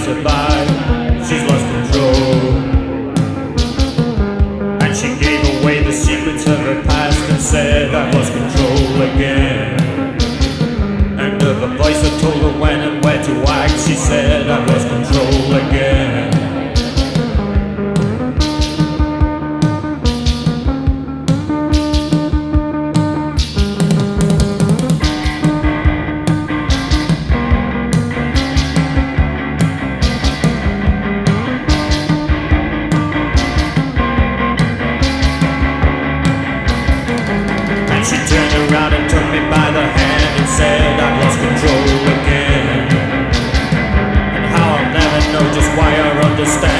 passerby, she's lost control. And she gave away the secrets of her past and said, I've lost control again. And of a voice that told her when and where to act, she said, I've lost control again. She turned around and took me by the hand and said, I've lost control again. And how I'll never know just why or understand